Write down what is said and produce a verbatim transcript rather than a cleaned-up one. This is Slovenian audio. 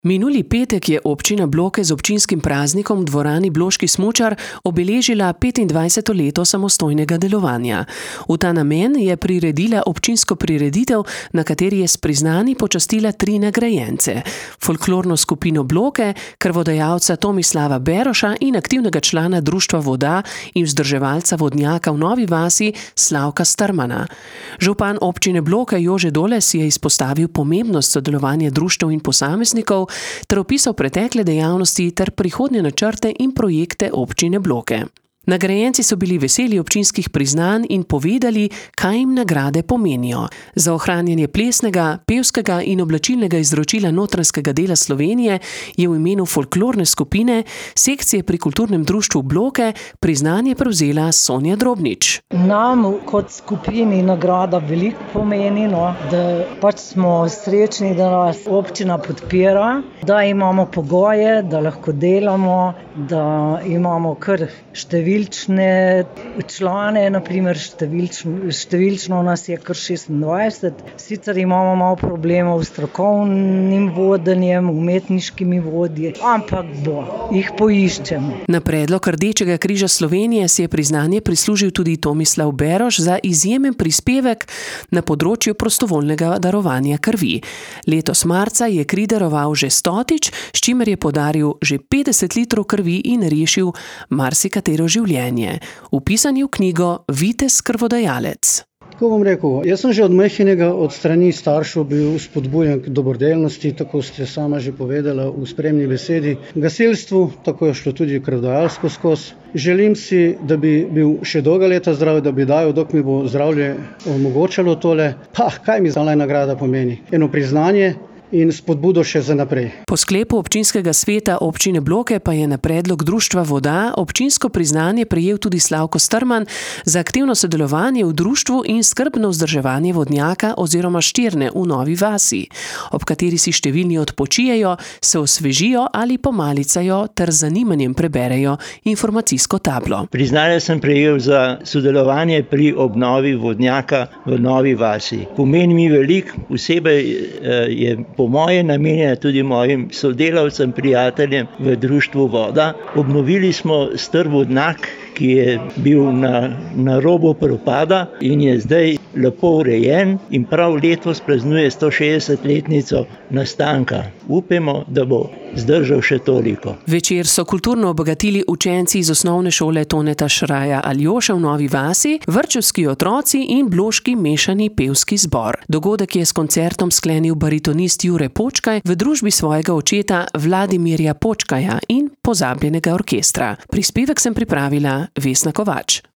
Minuli petek je občina Bloke z občinskim praznikom v dvorani Bloški smučar obeležila petindvajseto leto samostojnega delovanja. V ta namen je priredila občinsko prireditev, na kateri je s priznanji počastila tri nagrajence: folklorno skupino Bloke, krvodajalca Tomislava Beroša in aktivnega člana Društva voda in vzdrževalca vodnjaka v Novi vasi Slavka Strmana. Župan občine Bloke Jože Doles je izpostavil pomembnost sodelovanja društev in posameznikov ter opisal pretekle dejavnosti ter prihodnje načrte in projekte občine Bloke. Nagrajenci so bili veseli občinskih priznanj in povedali, kaj jim nagrade pomenijo. Za ohranjanje plesnega, pevskega in oblačilnega izročila notranjskega dela Slovenije je v imenu folklorne skupine sekcije pri kulturnem društvu Bloke priznanje prevzela Sonja Drobnič. Nam kot skupini nagrada veliko pomeni, no, da pač smo srečni, da nas občina podpira, da imamo pogoje, da lahko delamo, da imamo kar številčne člane, naprimer številčno, številčno nas je kar šestindvajset, sicer imamo malo problemov s strokovnim vodenjem, umetniškimi vodji, ampak bo, jih poiščemo. Na predlog Rdečega križa Slovenije si je priznanje prislužil tudi Tomislav Beroš za izjemen prispevek na področju prostovoljnega darovanja krvi. Letos marca je kri daroval že stotič, s čimer je podaril že petdeset litrov krvi in rešil marsikatero življenje. Vpisan je v knjigo Vitez krvodajalec. Tako bom rekel, jaz sem že od majhnega od strani staršev bil spodbujen k dobrodelnosti, tako ste sama že povedala v spremni besedi, gasilstvu, tako je šlo tudi krvodajalsko skozi. Želim si, da bi bil še dolga leta zdrav, da bi dajal, dok mi bo zdravje omogočalo tole. Pa, kaj mi za naj nagrada pomeni? Eno priznanje in spodbudo še za naprej. Po sklepu občinskega sveta občine Bloke pa je na predlog Društva voda občinsko priznanje prejel tudi Slavko Strman za aktivno sodelovanje v društvu in skrbno vzdrževanje vodnjaka oziroma štirne v Novi vasi, ob kateri si številni odpočijejo, se osvežijo ali pomalicajo ter z zanimanjem preberejo informacijsko tablo. Priznanje sem prejel za sodelovanje pri obnovi vodnjaka v Novi vasi. Pomeni mi veliko, posebej je po moje namenjena tudi mojim sodelavcem, prijateljem v Društvu voda. Obnovili smo star vodnjak, ki je bil na, na robu propada in je zdaj lepo urejen in prav letos praznuje stošestdesetletnico nastanka. Upamo, da bo zdržal še toliko. Večer so kulturno obogatili učenci iz osnovne šole Toneta Šraja Aljoša v Novi vasi, vrtčevski otroci in bloški mešani pevski zbor. Dogodek je s koncertom sklenil baritonist Jure Počkaj v družbi svojega očeta Vladimirja Počkaja in pozabljenega orkestra. Prispevek sem pripravila Vesna Kovač.